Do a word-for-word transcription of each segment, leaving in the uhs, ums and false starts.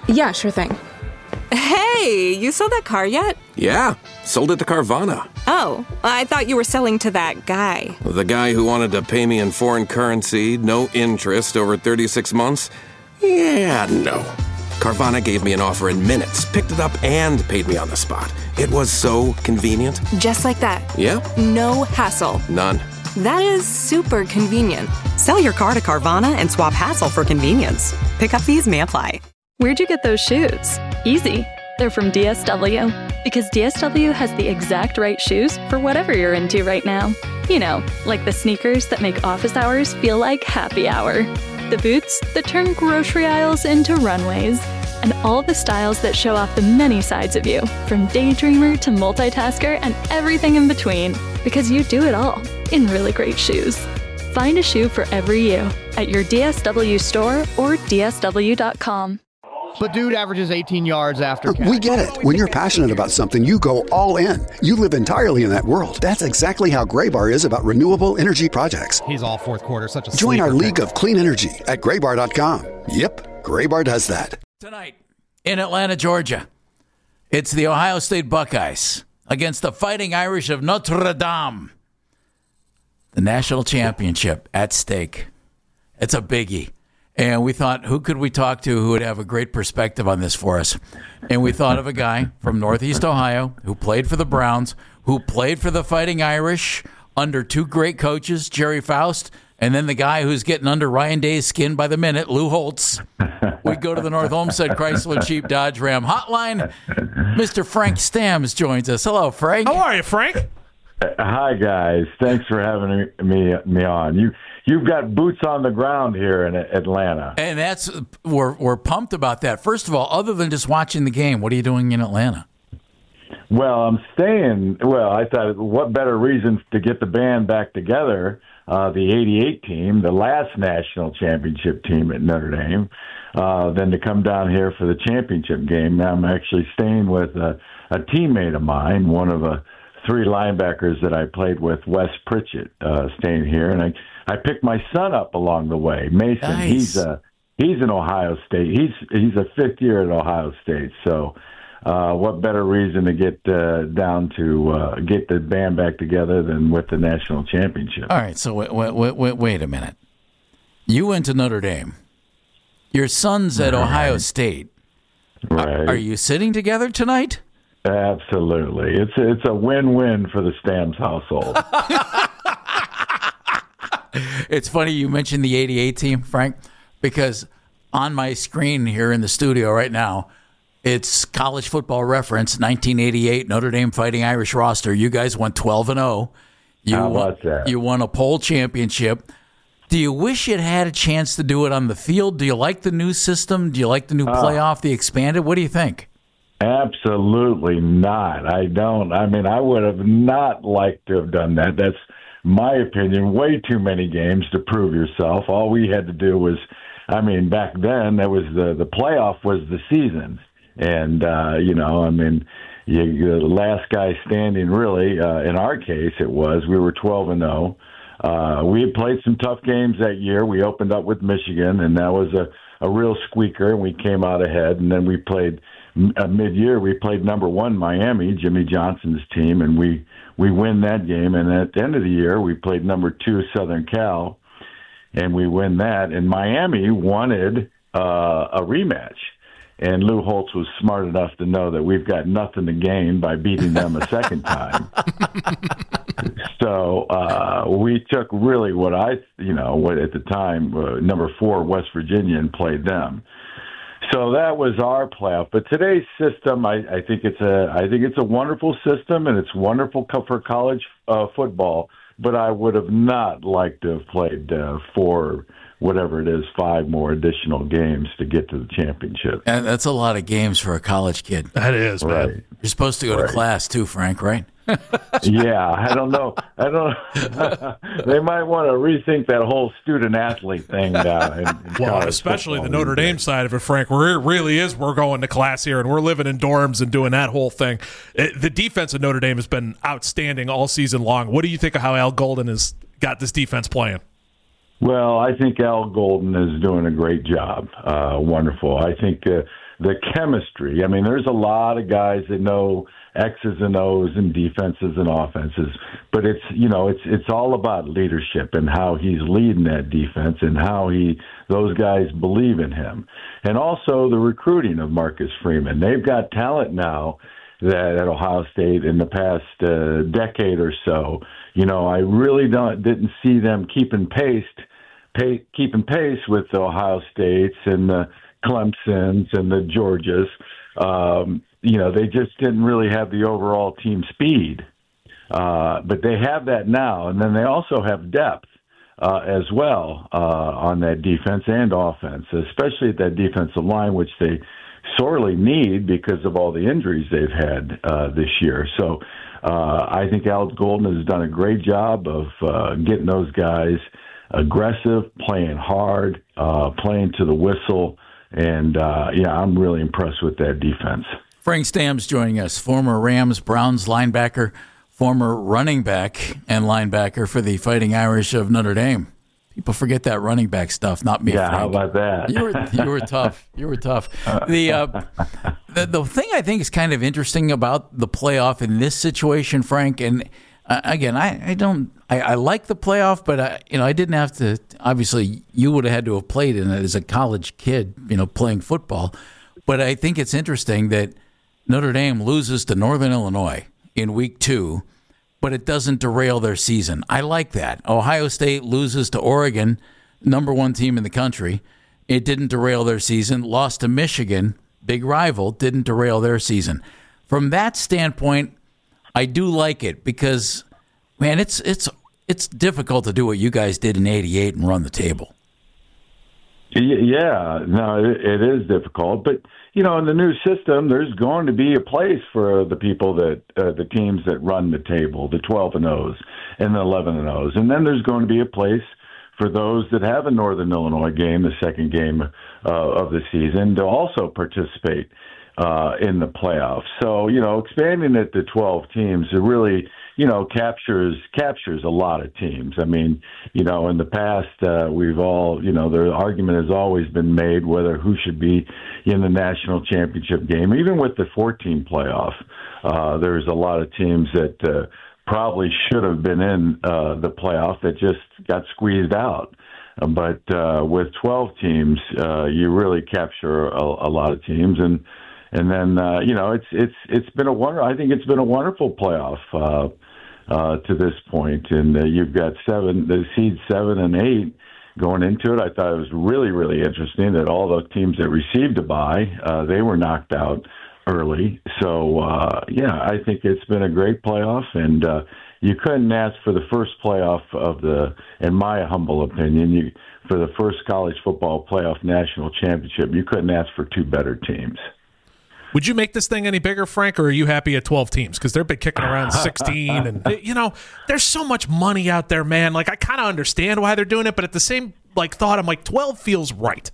Yeah, sure thing. Hey, you sold that car yet? Yeah, sold it to Carvana. Oh, I thought you were selling to that guy. The guy who wanted to pay me in foreign currency, no interest, over thirty-six months? Yeah, no. Carvana gave me an offer in minutes, picked it up, and paid me on the spot. It was so convenient. Just like that. Yep. No hassle. None. That is super convenient. Sell your car to Carvana and swap hassle for convenience. Pickup fees may apply. Where'd you get those shoes? Easy. They're from D S W. Because D S W has the exact right shoes for whatever you're into right now. You know, like the sneakers that make office hours feel like happy hour. The boots that turn grocery aisles into runways. And all the styles that show off the many sides of you, from daydreamer to multitasker and everything in between. Because you do it all in really great shoes. Find a shoe for every you at your D S W store or D S W dot com. But dude averages eighteen yards after catch. We get it. When you're passionate about something, you go all in. You live entirely in that world. That's exactly how Graybar is about renewable energy projects. He's all fourth quarter, such a Join our sleeper league pick. of clean energy at graybar dot com. Yep, Graybar does that. Tonight in Atlanta, Georgia, it's the Ohio State Buckeyes against the Fighting Irish of Notre Dame. The national championship at stake. It's a biggie. And we thought, who could we talk to who would have a great perspective on this for us? And we thought of a guy from Northeast Ohio who played for the Browns, who played for the Fighting Irish under two great coaches, Jerry Faust, and then the guy who's getting under Ryan Day's skin by the minute, Lou Holtz. We go to the North Olmsted Chrysler Jeep Dodge Ram hotline. Mister Frank Stams joins us. Hello, Frank. How are you, Frank? Uh, hi, guys. Thanks for having me me on. You you've got boots on the ground here in Atlanta, and that's we're we're pumped about that. First of all, other than just watching the game, what are you doing in Atlanta? Well, I'm staying. Well, I thought, what better reason to get the band back together? Uh, the eighty-eight team, the last national championship team at Notre Dame, uh, than to come down here for the championship game. Now I'm actually staying with a, a teammate of mine, one of a three linebackers that I played with, Wes Pritchett, uh, staying here, and I, I picked my son up along the way. Mason, nice. he's a he's in Ohio State. He's he's a fifth year at Ohio State. So, uh, what better reason to get uh, down to uh, get the band back together than with the national championship? All right. So wait wait wait, wait a minute. You went to Notre Dame. Your son's at right. Ohio State. Right. Are, are you sitting together tonight? Absolutely. It's a, it's a win-win for the Stams household. It's funny you mentioned the eighty-eight team, Frank, because on my screen here in the studio right now, it's College Football Reference, nineteen eighty-eight Notre Dame Fighting Irish roster. You guys went twelve and oh. You How about won, that? You won a poll championship. Do you wish you'd had a chance to do it on the field? Do you like the new system? Do you like the new playoff, the expanded? What do you think? Absolutely not. I don't. I mean, I would have not liked to have done that. That's my opinion. Way too many games to prove yourself. All we had to do was, I mean, back then, that was the, the playoff was the season. And, uh, you know, I mean, you, the last guy standing, really, uh, in our case, it was, we were twelve and oh. Uh, we had played some tough games that year. We opened up with Michigan, and that was a, a real squeaker, and we came out ahead. And then we played uh, mid-year, we played number one Miami, Jimmy Johnson's team, and we, we win that game. And at the end of the year, we played number two Southern Cal, and we win that. And Miami wanted uh, a rematch. And Lou Holtz was smart enough to know that we've got nothing to gain by beating them a second time. So uh, we took really what I, you know, what at the time, uh, number four, West Virginia, and played them. So that was our playoff. But today's system, I, I think it's a, I think it's a wonderful system, and it's wonderful for college uh, football. But I would have not liked to have played uh, four, whatever it is, five more additional games to get to the championship. And that's a lot of games for a college kid. That is, man. Right. You're supposed to go Right. to class too, Frank, right? Yeah, I don't know. I don't. They might want to rethink that whole student athlete thing down. In, in Well, college especially the football Notre these Dame days. side of it, Frank, where it really is we're going to class here and we're living in dorms and doing that whole thing. It, the defense of Notre Dame has been outstanding all season long. What do you think of how Al Golden has got this defense playing? Well, I think Al Golden is doing a great job. Uh, wonderful. I think uh, the chemistry. I mean, there's a lot of guys that know X's and O's and defenses and offenses, but it's, you know, it's it's all about leadership and how he's leading that defense and how he those guys believe in him. And also the recruiting of Marcus Freeman. They've got talent now that at Ohio State in the past uh, decade or so. You know, I really don't didn't see them keeping pace, pay, keeping pace with the Ohio States and the Clemsons and the Georgias. Um, you know, they just didn't really have the overall team speed. Uh, but they have that now, and then they also have depth uh, as well uh, on that defense and offense, especially at that defensive line, which they sorely need because of all the injuries they've had uh, this year. So uh, I think Al Golden has done a great job of uh, getting those guys aggressive, playing hard, uh, playing to the whistle. And, uh, yeah, I'm really impressed with that defense. Frank Stam's joining us, former Rams, Browns linebacker, former running back and linebacker for the Fighting Irish of Notre Dame. People forget that running back stuff, not me. Yeah, Frank. how about that? You were you were tough. You were tough. The, uh, the the thing I think is kind of interesting about the playoff in this situation, Frank, and uh, again, I, I don't I, I like the playoff, but I, you know I didn't have to. Obviously, you would have had to have played in it as a college kid, you know, playing football. But I think it's interesting that Notre Dame loses to Northern Illinois in week two, but it doesn't derail their season. I like that. Ohio State loses to Oregon, number one team in the country. It didn't derail their season. Lost to Michigan, big rival, didn't derail their season. From that standpoint, I do like it because, man, it's it's it's difficult to do what you guys did in eighty-eight and run the table. Yeah, no, it, it is difficult, but you know, in the new system, there's going to be a place for the people that uh, the teams that run the table, the twelve and O's and the eleven and O's, and then there's going to be a place for those that have a Northern Illinois game, the second game uh, of the season, to also participate uh, in the playoffs. So, you know, expanding it to twelve teams, it really, you know, captures captures a lot of teams. I mean, you know, in the past, uh, we've all, you know, the argument has always been made whether who should be in the national championship game. Even with the fourteen playoff, uh, there's a lot of teams that uh, probably should have been in uh, the playoff that just got squeezed out. But uh, with twelve teams, uh, you really capture a, a lot of teams, and and then uh, you know, it's it's it's been a wonder. I think it's been a wonderful playoff uh, uh, to this point, and uh, you've got seven, the seed seven and eight going into it. I thought it was really really interesting that all the teams that received a bye, uh, they were knocked out early. So uh, yeah, I think it's been a great playoff, and uh, you couldn't ask for the first playoff of the, in my humble opinion, you, for the first college football playoff national championship, you couldn't ask for two better teams. Would you make this thing any bigger, Frank, or are you happy at twelve teams? Because they've been kicking around sixteen, and you know, there's so much money out there, man. Like, I kind of understand why they're doing it, but at the same like thought, I'm like, twelve feels right.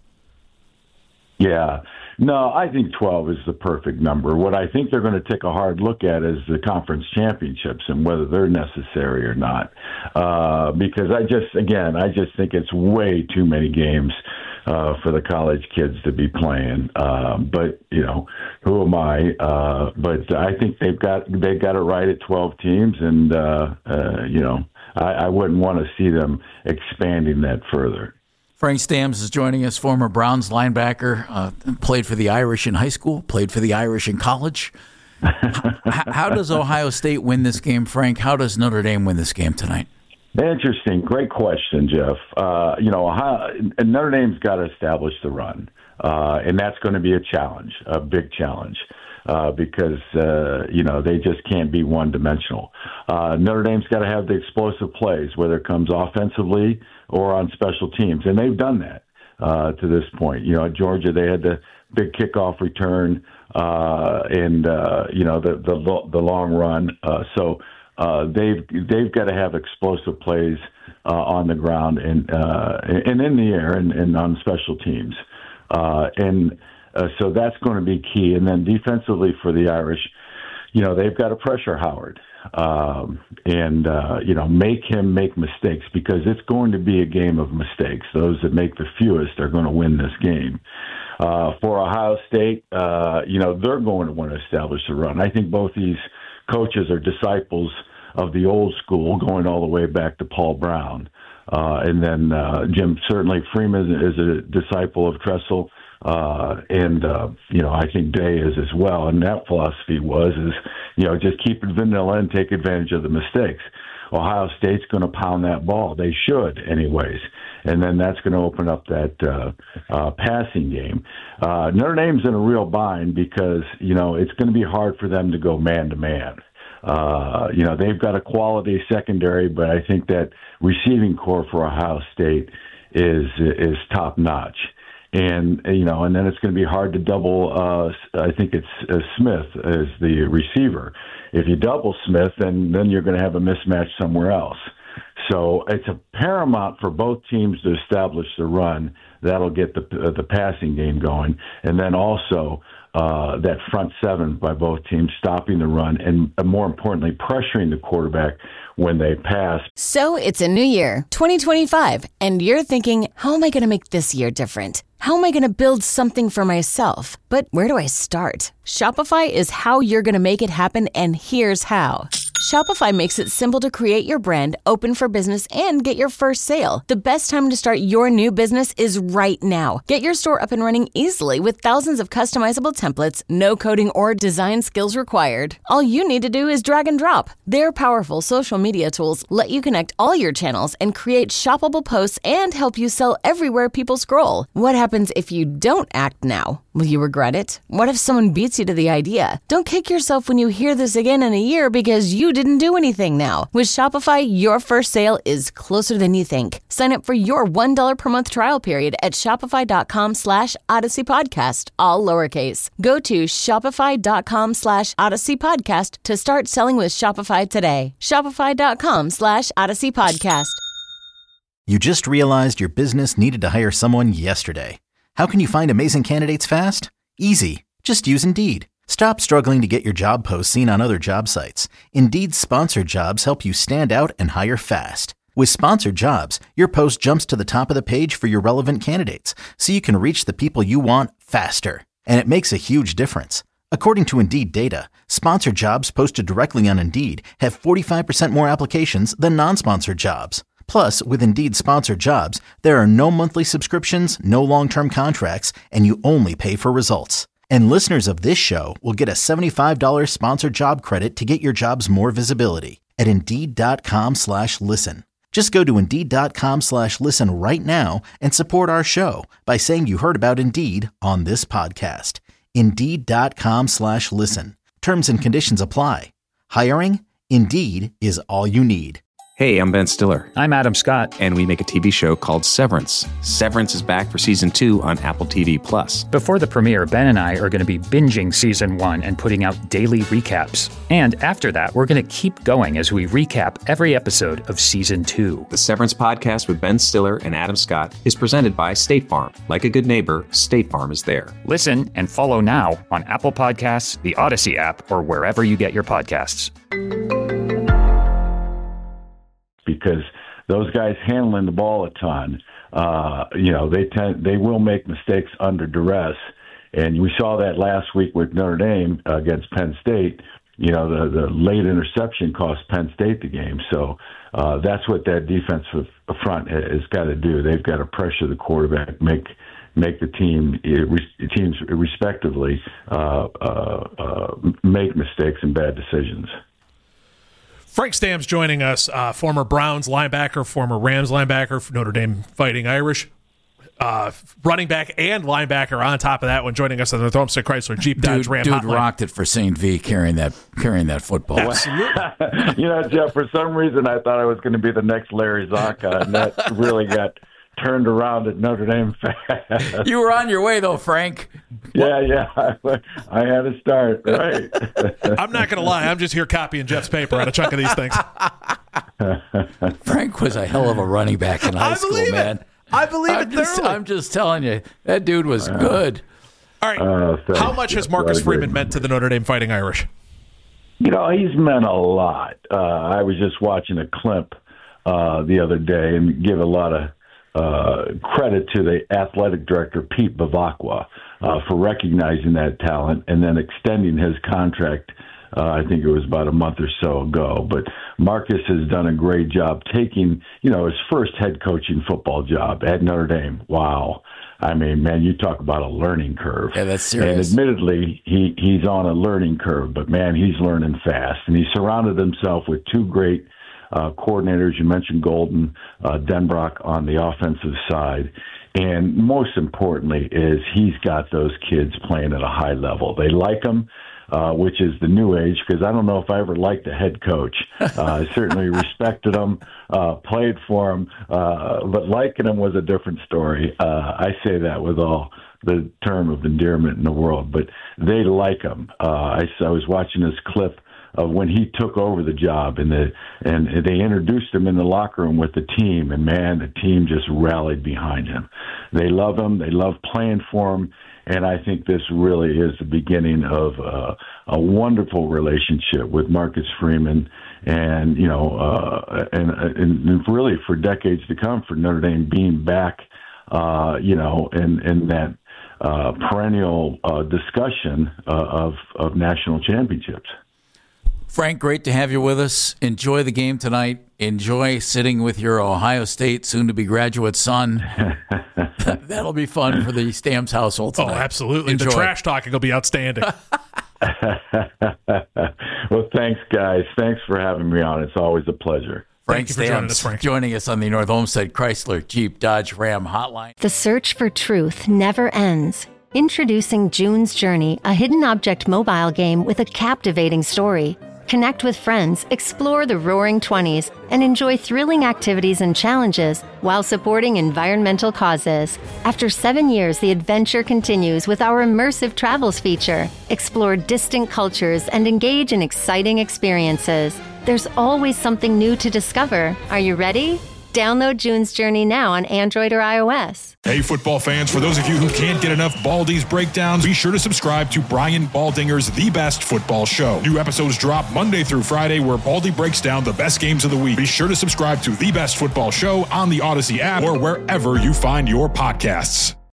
Yeah. No, I think twelve is the perfect number. What I think they're going to take a hard look at is the conference championships and whether they're necessary or not. Uh, because I just, again, I just think it's way too many games uh, for the college kids to be playing. Uh, but, you know, who am I? Uh, but I think they've got they've got it right at twelve teams, and, uh, uh, you know, I, I wouldn't want to see them expanding that further. Frank Stams is joining us, former Browns linebacker, uh, played for the Irish in high school, played for the Irish in college. how, how does Ohio State win this game, Frank? How does Notre Dame win this game tonight? Interesting. Great question, Jeff. Uh, you know, Ohio, Notre Dame's got to establish the run, uh, and that's going to be a challenge, a big challenge. Uh, because, uh, you know, they just can't be one-dimensional. Uh, Notre Dame's got to have the explosive plays, whether it comes offensively or on special teams, and they've done that uh, to this point. You know, at Georgia, they had the big kickoff return uh, and, uh, you know, the, the the long run. Uh, so uh, they've they've got to have explosive plays uh, on the ground and, uh, and in the air and, and on special teams. Uh, and Uh, so that's going to be key. And then defensively for the Irish, you know, they've got to pressure Howard um, and, uh, you know, make him make mistakes, because it's going to be a game of mistakes. Those that make the fewest are going to win this game. Uh, for Ohio State, uh, you know, they're going to want to establish a run. I think both these coaches are disciples of the old school, going all the way back to Paul Brown. Uh, and then uh, Jim, certainly Freeman is a disciple of Tressel. Uh, and, uh, you know, I think Day is as well. And that philosophy was, is, you know, just keep it vanilla and take advantage of the mistakes. Ohio State's going to pound that ball. They should anyways. And then that's going to open up that uh, uh, passing game. Uh, Notre Dame's in a real bind because, you know, it's going to be hard for them to go man-to-man. Uh, you know, they've got a quality secondary, but I think that receiving core for Ohio State is is top-notch. And, you know, and then it's going to be hard to double, uh, I think it's uh, Smith as the receiver. If you double Smith, then, then you're going to have a mismatch somewhere else. So it's a paramount for both teams to establish the run. That'll get the uh, the passing game going. And then also uh, that front seven by both teams, stopping the run, and uh, more importantly, pressuring the quarterback when they pass. So it's a new year, twenty twenty-five, and you're thinking, how am I going to make this year different? How am I going to build something for myself? But where do I start? Shopify is how you're going to make it happen, and here's how. Shopify makes it simple to create your brand, open for business, and get your first sale. The best time to start your new business is right now. Get your store up and running easily with thousands of customizable templates, no coding or design skills required. All you need to do is drag and drop. Their powerful social media tools let you connect all your channels and create shoppable posts and help you sell everywhere people scroll. What happens if you don't act now? Will you regret it? What if someone beats you to the idea? Don't kick yourself when you hear this again in a year because you didn't do anything now. With Shopify, your first sale is closer than you think. Sign up for your one dollar per month trial period at shopify.com slash Odyssey Podcast, all lowercase. Go to shopify.com slash Odyssey Podcast to start selling with Shopify today. Shopify.com slash Odyssey Podcast. You just realized your business needed to hire someone yesterday. How can you find amazing candidates fast? Easy. Just use Indeed. Stop struggling to get your job posts seen on other job sites. Indeed's sponsored jobs help you stand out and hire fast. With sponsored jobs, your post jumps to the top of the page for your relevant candidates, so you can reach the people you want faster. And it makes a huge difference. According to Indeed data, sponsored jobs posted directly on Indeed have forty-five percent more applications than non-sponsored jobs. Plus, with Indeed sponsored jobs, there are no monthly subscriptions, no long-term contracts, and you only pay for results. And listeners of this show will get a seventy-five dollars sponsored job credit to get your jobs more visibility at Indeed.com slash listen. Just go to Indeed.com slash listen right now and support our show by saying you heard about Indeed on this podcast. Indeed.com slash listen. Terms and conditions apply. Hiring? Indeed is all you need. Hey, I'm Ben Stiller. I'm Adam Scott. And we make a T V show called Severance. Severance is back for season two on Apple T V Plus. Before the premiere, Ben and I are going to be binging season one and putting out daily recaps. And after that, we're going to keep going as we recap every episode of season two. The Severance podcast with Ben Stiller and Adam Scott is presented by State Farm. Like a good neighbor, State Farm is there. Listen and follow now on Apple Podcasts, the Odyssey app, or wherever you get your podcasts. Because those guys handling the ball a ton, uh, you know, they tend, they will make mistakes under duress. And we saw that last week with Notre Dame uh, against Penn State. You know, the, the late interception cost Penn State the game. So uh, that's what that defensive front has got to do. They've got to pressure the quarterback, make make the team teams respectively uh, uh, uh, make mistakes and bad decisions. Frank Stam's joining us, uh, former Browns linebacker, former Rams linebacker, Notre Dame Fighting Irish, uh, running back and linebacker on top of that one, joining us on the Thromston Chrysler Jeep Dodge dude, Ram Dude hotline. rocked it for Saint V carrying that carrying that football. Absolutely. You know, Jeff, for some reason I thought I was going to be the next Larry Zonka, and that really got turned around at Notre Dame fast. You were on your way, though, Frank. Yeah, yeah. I, I had to start, right. I'm not going to lie. I'm just here copying Jeff's paper on a chunk of these things. Frank was a hell of a running back in high I school, believe man. It. I believe I'm it just, thoroughly. I'm just telling you, that dude was uh, good. All right. Uh, How much has Marcus Freeman meant to the Notre Dame Fighting Irish? You know, he's meant a lot. Uh, I was just watching a clip uh, the other day and give a lot of uh, credit to the athletic director, Pete Bavacqua, uh, for recognizing that talent and then extending his contract. Uh, I think it was about a month or so ago. But Marcus has done a great job taking, you know, his first head coaching football job at Notre Dame. Wow. I mean, man, you talk about a learning curve. Yeah, that's serious. And admittedly, he, he's on a learning curve, but, man, he's learning fast. And he surrounded himself with two great uh, coordinators. You mentioned Golden, uh, Denbrock on the offensive side. And most importantly is he's got those kids playing at a high level. They like him. Uh, which is the new age, because I don't know if I ever liked a head coach. Uh, I certainly respected him, uh, played for him, uh, but liking him was a different story. Uh, I say that with all the term of endearment in the world, but they like him. Uh, I, I was watching this clip of when he took over the job, and the and they introduced him in the locker room with the team, and man, the team just rallied behind him. They love him. They love playing for him. And I think this really is the beginning of uh, a wonderful relationship with Marcus Freeman, and you know, uh, and, and really for decades to come, for Notre Dame being back, uh, you know, in in that uh, perennial uh, discussion uh, of of national championships. Frank, great to have you with us. Enjoy the game tonight. Enjoy sitting with your Ohio State soon-to-be graduate son. That'll be fun for the Stamps household tonight. Oh, absolutely. Enjoy. The trash talking will be outstanding. Well, thanks, guys. Thanks for having me on. It's always a pleasure. Frank Thank you for joining Stamps us, Frank. joining us on the North Olmsted Chrysler Jeep Dodge Ram hotline. The search for truth never ends. Introducing June's Journey, a hidden object mobile game with a captivating story. Connect with friends, explore the Roaring Twenties, and enjoy thrilling activities and challenges while supporting environmental causes. After seven years, the adventure continues with our immersive travels feature. Explore distant cultures and engage in exciting experiences. There's always something new to discover. Are you ready? Download June's Journey now on Android or iOS. Hey, football fans, for those of you who can't get enough Baldy's breakdowns, be sure to subscribe to Brian Baldinger's The Best Football Show. New episodes drop Monday through Friday, where Baldy breaks down the best games of the week. Be sure to subscribe to The Best Football Show on the Odyssey app or wherever you find your podcasts.